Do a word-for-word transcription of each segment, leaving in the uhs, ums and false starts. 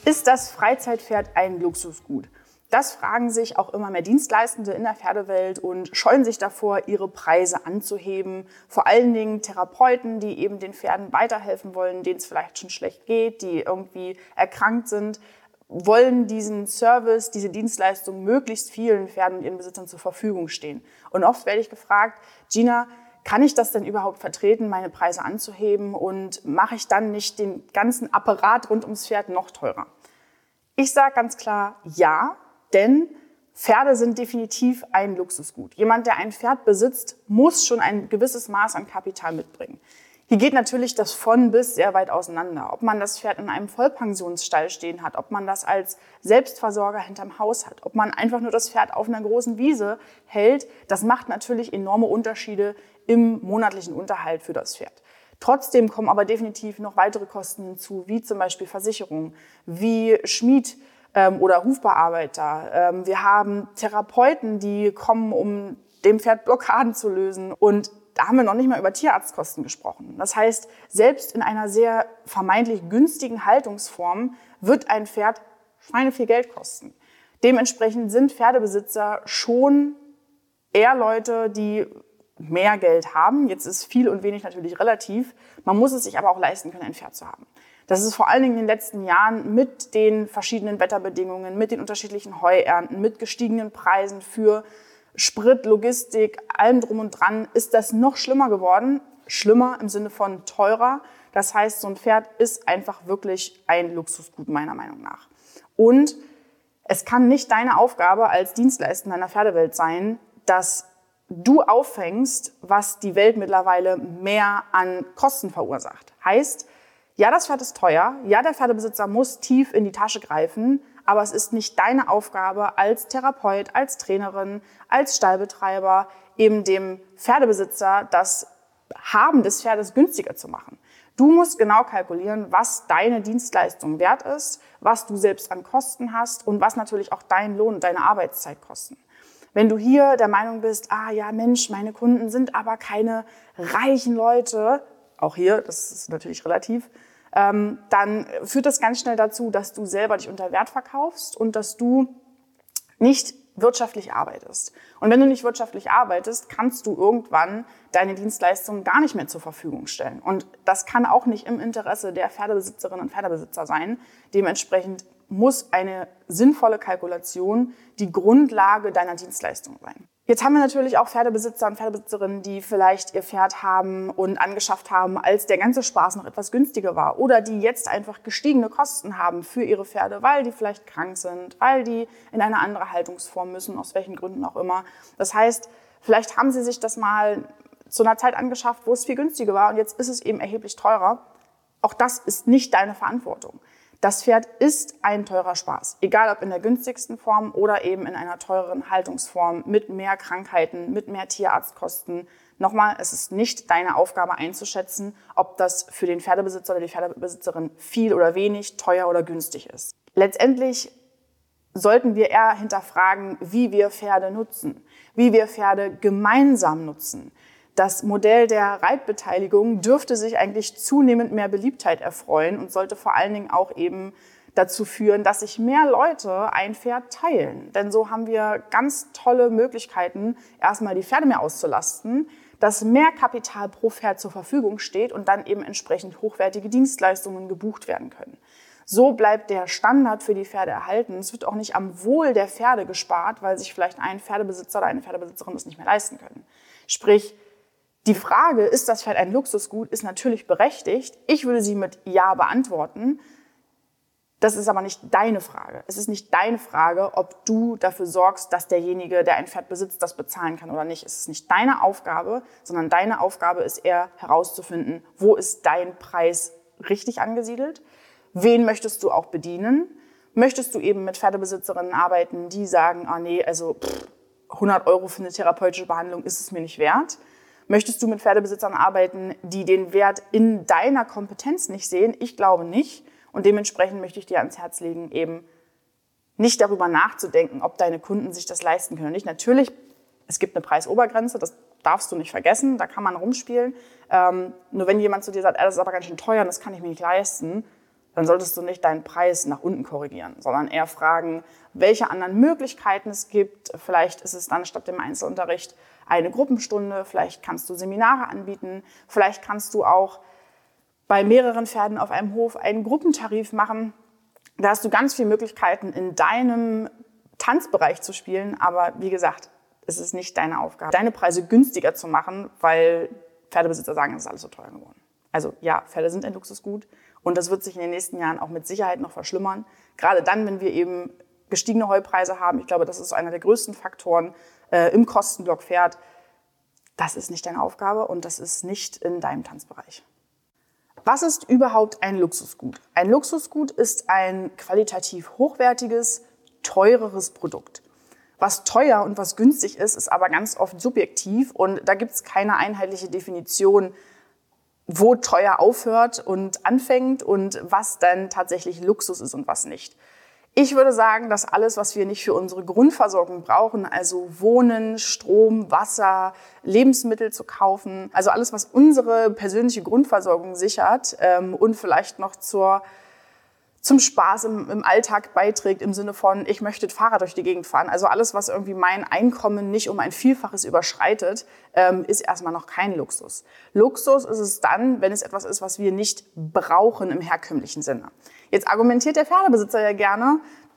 Ist das Freizeitpferd ein Luxusgut? Das fragen sich auch immer mehr Dienstleistende in der Pferdewelt und scheuen sich davor, ihre Preise anzuheben. Vor allen Dingen Therapeuten, die eben den Pferden weiterhelfen wollen, denen es vielleicht schon schlecht geht, die irgendwie erkrankt sind, wollen diesen Service, diese Dienstleistung möglichst vielen Pferden und ihren Besitzern zur Verfügung stehen. Und oft werde ich gefragt, Gina, kann ich das denn überhaupt vertreten, meine Preise anzuheben, und mache ich dann nicht den ganzen Apparat rund ums Pferd noch teurer? Ich sage ganz klar ja, denn Pferde sind definitiv ein Luxusgut. Jemand, der ein Pferd besitzt, muss schon ein gewisses Maß an Kapital mitbringen. Hier geht natürlich das von bis sehr weit auseinander. Ob man das Pferd in einem Vollpensionsstall stehen hat, ob man das als Selbstversorger hinterm Haus hat, ob man einfach nur das Pferd auf einer großen Wiese hält, das macht natürlich enorme Unterschiede im monatlichen Unterhalt für das Pferd. Trotzdem kommen aber definitiv noch weitere Kosten hinzu, wie zum Beispiel Versicherung, wie Schmied ähm, oder Hufbearbeiter. Ähm, wir haben Therapeuten, die kommen, um dem Pferd Blockaden zu lösen, und da haben wir noch nicht mal über Tierarztkosten gesprochen. Das heißt, selbst in einer sehr vermeintlich günstigen Haltungsform wird ein Pferd schweineviel Geld kosten. Dementsprechend sind Pferdebesitzer schon eher Leute, die mehr Geld haben. Jetzt ist viel und wenig natürlich relativ. Man muss es sich aber auch leisten können, ein Pferd zu haben. Das ist vor allen Dingen in den letzten Jahren mit den verschiedenen Wetterbedingungen, mit den unterschiedlichen Heuernten, mit gestiegenen Preisen für Sprit, Logistik, allem drum und dran, ist das noch schlimmer geworden. Schlimmer im Sinne von teurer. Das heißt, so ein Pferd ist einfach wirklich ein Luxusgut meiner Meinung nach. Und es kann nicht deine Aufgabe als Dienstleister in der Pferdewelt sein, dass du auffängst, was die Welt mittlerweile mehr an Kosten verursacht. Heißt, ja, das Pferd ist teuer, ja, der Pferdebesitzer muss tief in die Tasche greifen, aber es ist nicht deine Aufgabe als Therapeut, als Trainerin, als Stallbetreiber, eben dem Pferdebesitzer das Haben des Pferdes günstiger zu machen. Du musst genau kalkulieren, was deine Dienstleistung wert ist, was du selbst an Kosten hast und was natürlich auch dein Lohn und deine Arbeitszeit kosten. Wenn du hier der Meinung bist, ah ja Mensch, meine Kunden sind aber keine reichen Leute, auch hier, das ist natürlich relativ, ähm, dann führt das ganz schnell dazu, dass du selber dich unter Wert verkaufst und dass du nicht wirtschaftlich arbeitest. Und wenn du nicht wirtschaftlich arbeitest, kannst du irgendwann deine Dienstleistungen gar nicht mehr zur Verfügung stellen. Und das kann auch nicht im Interesse der Pferdebesitzerinnen und Pferdebesitzer sein. Dementsprechend muss eine sinnvolle Kalkulation die Grundlage deiner Dienstleistung sein. Jetzt haben wir natürlich auch Pferdebesitzer und Pferdebesitzerinnen, die vielleicht ihr Pferd haben und angeschafft haben, als der ganze Spaß noch etwas günstiger war. Oder die jetzt einfach gestiegene Kosten haben für ihre Pferde, weil die vielleicht krank sind, weil die in eine andere Haltungsform müssen, aus welchen Gründen auch immer. Das heißt, vielleicht haben sie sich das mal zu einer Zeit angeschafft, wo es viel günstiger war, und jetzt ist es eben erheblich teurer. Auch das ist nicht deine Verantwortung. Das Pferd ist ein teurer Spaß, egal ob in der günstigsten Form oder eben in einer teureren Haltungsform mit mehr Krankheiten, mit mehr Tierarztkosten. Nochmal, es ist nicht deine Aufgabe einzuschätzen, ob das für den Pferdebesitzer oder die Pferdebesitzerin viel oder wenig, teuer oder günstig ist. Letztendlich sollten wir eher hinterfragen, wie wir Pferde nutzen, wie wir Pferde gemeinsam nutzen. Das Modell der Reitbeteiligung dürfte sich eigentlich zunehmend mehr Beliebtheit erfreuen und sollte vor allen Dingen auch eben dazu führen, dass sich mehr Leute ein Pferd teilen. Denn so haben wir ganz tolle Möglichkeiten, erstmal die Pferde mehr auszulasten, dass mehr Kapital pro Pferd zur Verfügung steht und dann eben entsprechend hochwertige Dienstleistungen gebucht werden können. So bleibt der Standard für die Pferde erhalten. Es wird auch nicht am Wohl der Pferde gespart, weil sich vielleicht ein Pferdebesitzer oder eine Pferdebesitzerin das nicht mehr leisten können. Sprich, die Frage, ist das Pferd ein Luxusgut, ist natürlich berechtigt. Ich würde sie mit Ja beantworten. Das ist aber nicht deine Frage. Es ist nicht deine Frage, ob du dafür sorgst, dass derjenige, der ein Pferd besitzt, das bezahlen kann oder nicht. Es ist nicht deine Aufgabe, sondern deine Aufgabe ist eher herauszufinden, wo ist dein Preis richtig angesiedelt? Wen möchtest du auch bedienen? Möchtest du eben mit Pferdebesitzerinnen arbeiten, die sagen, ah nee, also pff, hundert Euro für eine therapeutische Behandlung ist es mir nicht wert? Möchtest du mit Pferdebesitzern arbeiten, die den Wert in deiner Kompetenz nicht sehen? Ich glaube nicht. Und dementsprechend möchte ich dir ans Herz legen, eben nicht darüber nachzudenken, ob deine Kunden sich das leisten können oder nicht. Natürlich, es gibt eine Preisobergrenze, das darfst du nicht vergessen, da kann man rumspielen. Ähm, nur wenn jemand zu dir sagt, ah, das ist aber ganz schön teuer, das kann ich mir nicht leisten, dann solltest du nicht deinen Preis nach unten korrigieren, sondern eher fragen, welche anderen Möglichkeiten es gibt. Vielleicht ist es dann statt dem Einzelunterricht eine Gruppenstunde, vielleicht kannst du Seminare anbieten, vielleicht kannst du auch bei mehreren Pferden auf einem Hof einen Gruppentarif machen. Da hast du ganz viele Möglichkeiten, in deinem Tanzbereich zu spielen, aber wie gesagt, es ist nicht deine Aufgabe, deine Preise günstiger zu machen, weil Pferdebesitzer sagen, es ist alles so teuer geworden. Also ja, Pferde sind ein Luxusgut und das wird sich in den nächsten Jahren auch mit Sicherheit noch verschlimmern. Gerade dann, wenn wir eben gestiegene Heupreise haben. Ich glaube, das ist einer der größten Faktoren äh, im Kostenblock Pferd. Das ist nicht deine Aufgabe und das ist nicht in deinem Tanzbereich. Was ist überhaupt ein Luxusgut? Ein Luxusgut ist ein qualitativ hochwertiges, teureres Produkt. Was teuer und was günstig ist, ist aber ganz oft subjektiv und da gibt es keine einheitliche Definition, wo teuer aufhört und anfängt und was dann tatsächlich Luxus ist und was nicht. Ich würde sagen, dass alles, was wir nicht für unsere Grundversorgung brauchen, also Wohnen, Strom, Wasser, Lebensmittel zu kaufen, also alles, was unsere persönliche Grundversorgung sichert ähm, und vielleicht noch zur, zum Spaß im, im Alltag beiträgt, im Sinne von, ich möchte Fahrrad durch die Gegend fahren. Also alles, was irgendwie mein Einkommen nicht um ein Vielfaches überschreitet, ähm, ist erstmal noch kein Luxus. Luxus ist es dann, wenn es etwas ist, was wir nicht brauchen im herkömmlichen Sinne. Jetzt argumentiert der Pferdebesitzer ja gerne,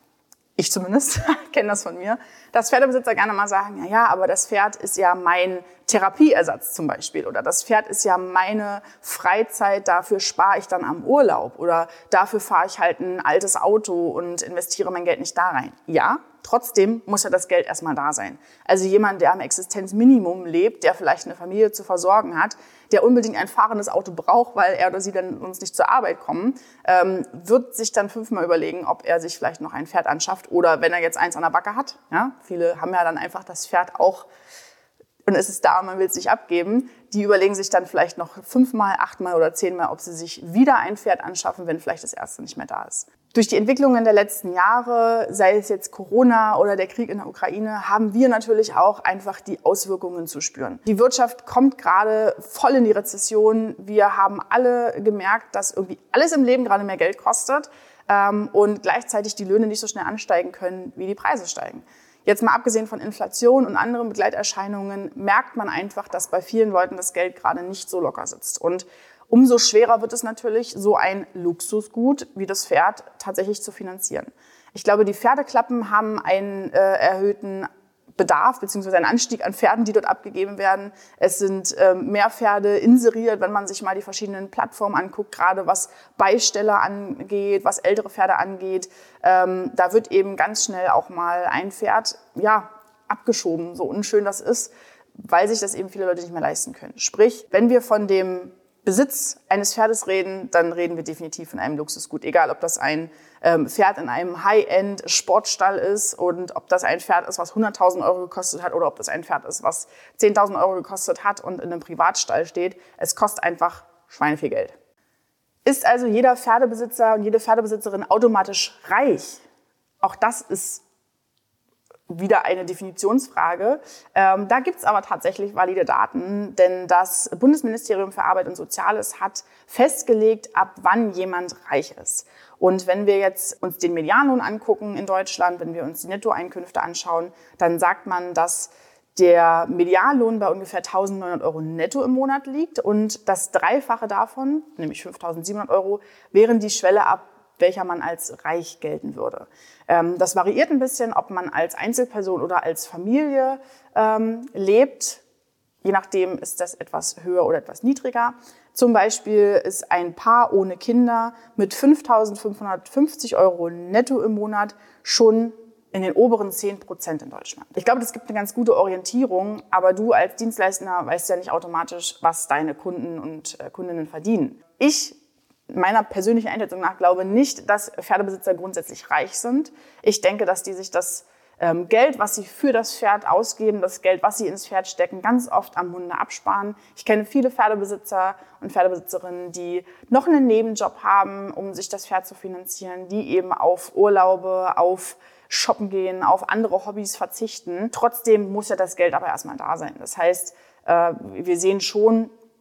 ich zumindest kenne das von mir, dass Pferdebesitzer gerne mal sagen, ja, ja, aber das Pferd ist ja mein Therapieersatz zum Beispiel oder das Pferd ist ja meine Freizeit, dafür spare ich dann am Urlaub oder dafür fahre ich halt ein altes Auto und investiere mein Geld nicht da rein. Ja, trotzdem muss ja das Geld erstmal da sein. Also jemand, der am Existenzminimum lebt, der vielleicht eine Familie zu versorgen hat, der unbedingt ein fahrendes Auto braucht, weil er oder sie dann uns nicht zur Arbeit kommen, ähm, wird sich dann fünfmal überlegen, ob er sich vielleicht noch ein Pferd anschafft oder wenn er jetzt eins an der Backe hat. Ja, viele haben ja dann einfach das Pferd auch und es ist da, man will es nicht abgeben. Die überlegen sich dann vielleicht noch fünfmal, achtmal oder zehnmal, ob sie sich wieder ein Pferd anschaffen, wenn vielleicht das erste nicht mehr da ist. Durch die Entwicklungen der letzten Jahre, sei es jetzt Corona oder der Krieg in der Ukraine, haben wir natürlich auch einfach die Auswirkungen zu spüren. Die Wirtschaft kommt gerade voll in die Rezession. Wir haben alle gemerkt, dass irgendwie alles im Leben gerade mehr Geld kostet ähm, und gleichzeitig die Löhne nicht so schnell ansteigen können, wie die Preise steigen. Jetzt mal abgesehen von Inflation und anderen Begleiterscheinungen merkt man einfach, dass bei vielen Leuten das Geld gerade nicht so locker sitzt. Und umso schwerer wird es natürlich, so ein Luxusgut wie das Pferd tatsächlich zu finanzieren. Ich glaube, die Pferdeklappen haben einen äh, erhöhten Bedarf bzw. einen Anstieg an Pferden, die dort abgegeben werden. Es sind ähm, mehr Pferde inseriert, wenn man sich mal die verschiedenen Plattformen anguckt, gerade was Beisteller angeht, was ältere Pferde angeht. Ähm, da wird eben ganz schnell auch mal ein Pferd ja, abgeschoben, so unschön das ist, weil sich das eben viele Leute nicht mehr leisten können. Sprich, wenn wir von dem Besitz eines Pferdes reden, dann reden wir definitiv von einem Luxusgut. Egal, ob das ein ähm, Pferd in einem High-End-Sportstall ist und ob das ein Pferd ist, was hunderttausend Euro gekostet hat oder ob das ein Pferd ist, was zehntausend Euro gekostet hat und in einem Privatstall steht. Es kostet einfach schweineviel Geld. Ist also jeder Pferdebesitzer und jede Pferdebesitzerin automatisch reich? Auch das ist wieder eine Definitionsfrage. Ähm, da gibt es aber tatsächlich valide Daten, denn das Bundesministerium für Arbeit und Soziales hat festgelegt, ab wann jemand reich ist. Und wenn wir jetzt uns den Medianlohn angucken in Deutschland, wenn wir uns die Nettoeinkünfte anschauen, dann sagt man, dass der Medianlohn bei ungefähr eintausendneunhundert Euro netto im Monat liegt und das Dreifache davon, nämlich fünftausendsiebenhundert Euro, wären die Schwelle, ab welcher man als reich gelten würde. Ähm, das variiert ein bisschen, ob man als Einzelperson oder als Familie ähm, lebt. Je nachdem ist das etwas höher oder etwas niedriger. Zum Beispiel ist ein Paar ohne Kinder mit fünftausendfünfhundertfünfzig Euro netto im Monat schon in den oberen zehn Prozent in Deutschland. Ich glaube, das gibt eine ganz gute Orientierung, aber du als Dienstleister weißt ja nicht automatisch, was deine Kunden und äh, Kundinnen verdienen. Ich meiner persönlichen Einschätzung nach glaube nicht, dass Pferdebesitzer grundsätzlich reich sind. Ich denke, dass die sich das ähm, Geld, was sie für das Pferd ausgeben, das Geld, was sie ins Pferd stecken, ganz oft am Munde absparen. Ich kenne viele Pferdebesitzer und Pferdebesitzerinnen, die noch einen Nebenjob haben, um sich das Pferd zu finanzieren, die eben auf Urlaube, auf Shoppen gehen, auf andere Hobbys verzichten. Trotzdem muss ja das Geld aber erstmal da sein. Das heißt, äh, wir sehen schon,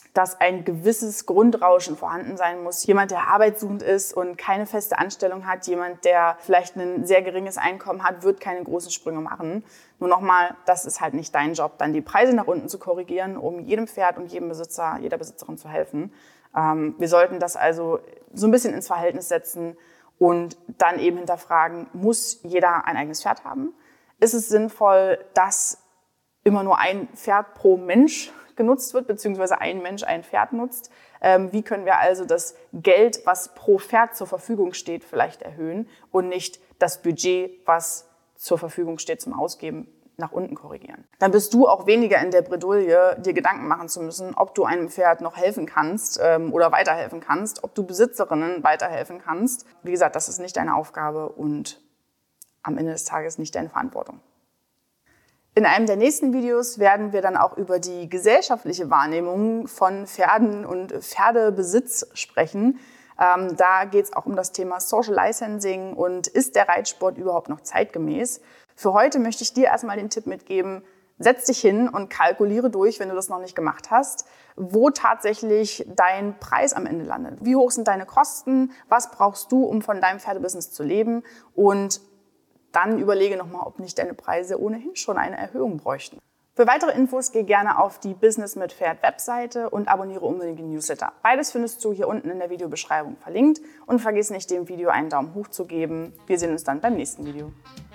dass ein gewisses Grundrauschen vorhanden sein muss. Jemand, der arbeitssuchend ist und keine feste Anstellung hat, jemand, der vielleicht ein sehr geringes Einkommen hat, wird keine großen Sprünge machen. Nur nochmal, das ist halt nicht dein Job, dann die Preise nach unten zu korrigieren, um jedem Pferd und jedem Besitzer, jeder Besitzerin zu helfen. Ähm, wir sollten das also so ein bisschen ins Verhältnis setzen und dann eben hinterfragen, muss jeder ein eigenes Pferd haben? Ist es sinnvoll, dass immer nur ein Pferd pro Mensch genutzt wird, beziehungsweise ein Mensch ein Pferd nutzt? Ähm, wie können wir also das Geld, was pro Pferd zur Verfügung steht, vielleicht erhöhen und nicht das Budget, was zur Verfügung steht zum Ausgeben, nach unten korrigieren? Dann bist du auch weniger in der Bredouille, dir Gedanken machen zu müssen, ob du einem Pferd noch helfen kannst ähm, oder weiterhelfen kannst, ob du Besitzerinnen weiterhelfen kannst. Wie gesagt, das ist nicht deine Aufgabe und am Ende des Tages nicht deine Verantwortung. In einem der nächsten Videos werden wir dann auch über die gesellschaftliche Wahrnehmung von Pferden und Pferdebesitz sprechen. Ähm, da geht es auch um das Thema Social Licensing und ist der Reitsport überhaupt noch zeitgemäß? Für heute möchte ich dir erstmal den Tipp mitgeben, setz dich hin und kalkuliere durch, wenn du das noch nicht gemacht hast, wo tatsächlich dein Preis am Ende landet. Wie hoch sind deine Kosten? Was brauchst du, um von deinem Pferdebusiness zu leben? Und dann überlege nochmal, ob nicht deine Preise ohnehin schon eine Erhöhung bräuchten. Für weitere Infos geh gerne auf die Business mit Pferd Webseite und abonniere unbedingt den Newsletter. Beides findest du hier unten in der Videobeschreibung verlinkt und vergiss nicht, dem Video einen Daumen hoch zu geben. Wir sehen uns dann beim nächsten Video.